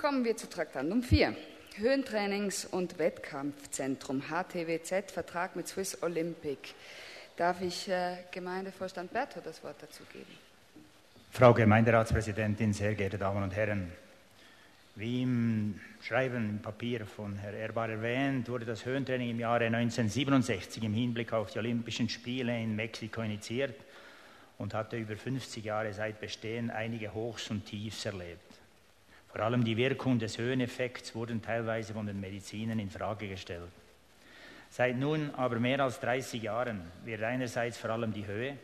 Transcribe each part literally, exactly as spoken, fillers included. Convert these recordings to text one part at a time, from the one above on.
Kommen wir zu Traktandum vier. Höhentrainings- und Wettkampfzentrum, H T W Z, Vertrag mit Swiss Olympic. Darf ich äh, Gemeindevorstand Bertho das Wort dazu geben? Frau Gemeinderatspräsidentin, sehr geehrte Damen und Herren, wie im Schreiben im Papier von Herrn Erbar erwähnt, wurde das Höhentraining im Jahre neunzehnhundertsiebenundsechzig im Hinblick auf die Olympischen Spiele in Mexiko initiiert und hatte über fünfzig Jahre seit Bestehen einige Hochs und Tiefs erlebt. Vor allem die Wirkung des Höheneffekts wurden teilweise von den Medizinern in Frage gestellt. Seit nun aber mehr als dreißig Jahren wird einerseits vor allem die Höhe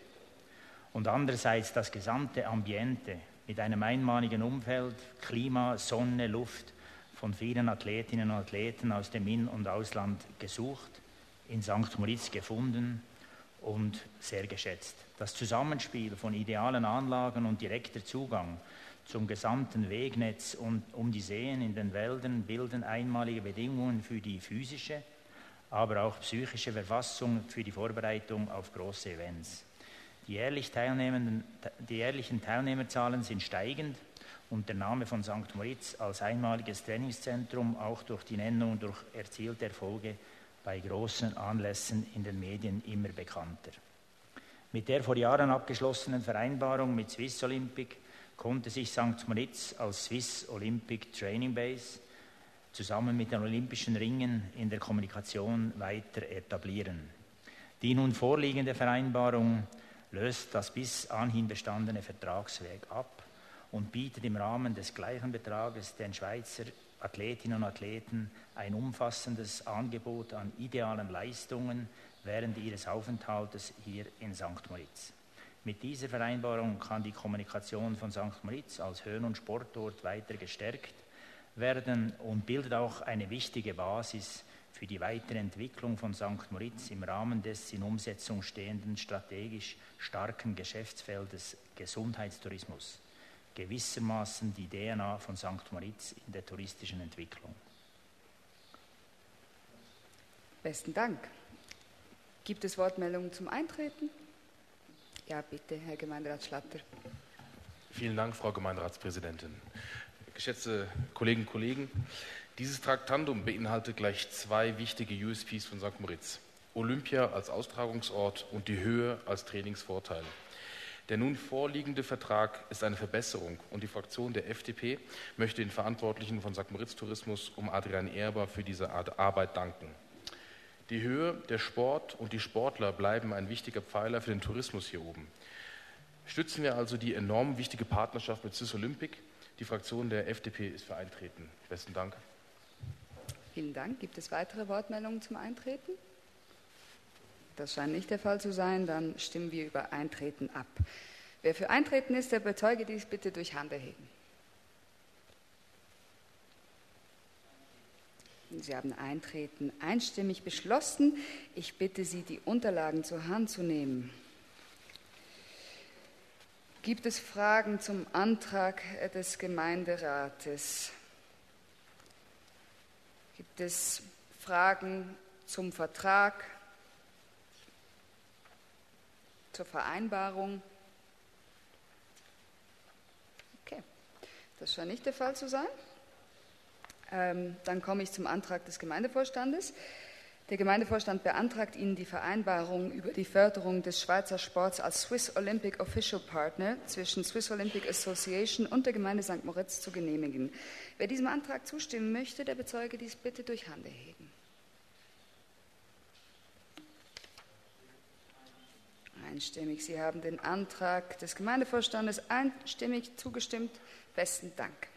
und andererseits das gesamte Ambiente mit einem einmaligen Umfeld, Klima, Sonne, Luft von vielen Athletinnen und Athleten aus dem In- und Ausland gesucht, in Sankt Moritz gefunden und sehr geschätzt. Das Zusammenspiel von idealen Anlagen und direkter Zugang zum gesamten Wegnetz und um die Seen in den Wäldern bilden einmalige Bedingungen für die physische, aber auch psychische Verfassung für die Vorbereitung auf große Events. Die, jährlich teilnehmenden, die jährlichen Teilnehmerzahlen sind steigend und der Name von Sankt Moritz als einmaliges Trainingszentrum auch durch die Nennung durch erzielte Erfolge bei großen Anlässen in den Medien immer bekannter. Mit der vor Jahren abgeschlossenen Vereinbarung mit Swiss Olympic konnte sich Sankt Moritz als Swiss Olympic Training Base zusammen mit den Olympischen Ringen in der Kommunikation weiter etablieren. Die nun vorliegende Vereinbarung löst das bis anhin bestandene Vertragswerk ab und bietet im Rahmen des gleichen Betrages den Schweizer Athletinnen und Athleten ein umfassendes Angebot an idealen Leistungen während ihres Aufenthaltes hier in Sankt Moritz. Mit dieser Vereinbarung kann die Kommunikation von Sankt Moritz als Höhen- und Sportort weiter gestärkt werden und bildet auch eine wichtige Basis für die weitere Entwicklung von Sankt Moritz im Rahmen des in Umsetzung stehenden strategisch starken Geschäftsfeldes Gesundheitstourismus, gewissermaßen die D N A von Sankt Moritz in der touristischen Entwicklung. Besten Dank. Gibt es Wortmeldungen zum Eintreten? Ja, bitte, Herr Gemeinderat Schlatter. Vielen Dank, Frau Gemeinderatspräsidentin. Geschätzte Kolleginnen und Kollegen, dieses Traktandum beinhaltet gleich zwei wichtige U S Ps von Sankt Moritz. Olympia als Austragungsort und die Höhe als Trainingsvorteil. Der nun vorliegende Vertrag ist eine Verbesserung und die Fraktion der F D P möchte den Verantwortlichen von Sankt Moritz Tourismus um Adrian Erbar für diese Arbeit danken. Die Höhe, der Sport und die Sportler bleiben ein wichtiger Pfeiler für den Tourismus hier oben. Stützen wir also die enorm wichtige Partnerschaft mit Swiss Olympic. Die Fraktion der F D P ist für Eintreten. Besten Dank. Vielen Dank. Gibt es weitere Wortmeldungen zum Eintreten? Das scheint nicht der Fall zu sein. Dann stimmen wir über Eintreten ab. Wer für Eintreten ist, der bezeuge dies bitte durch Handerheben. Sie haben Eintreten einstimmig beschlossen. Ich bitte Sie, die Unterlagen zur Hand zu nehmen. Gibt es Fragen zum Antrag des Gemeinderates? Gibt es Fragen zum Vertrag, zur Vereinbarung? Okay, das scheint nicht der Fall zu sein. Ähm, dann komme ich zum Antrag des Gemeindevorstandes. Der Gemeindevorstand beantragt Ihnen die Vereinbarung über die Förderung des Schweizer Sports als Swiss Olympic Official Partner zwischen Swiss Olympic Association und der Gemeinde Sankt Moritz zu genehmigen. Wer diesem Antrag zustimmen möchte, der bezeuge dies bitte durch Handerheben. Einstimmig. Sie haben den Antrag des Gemeindevorstandes einstimmig zugestimmt. Besten Dank.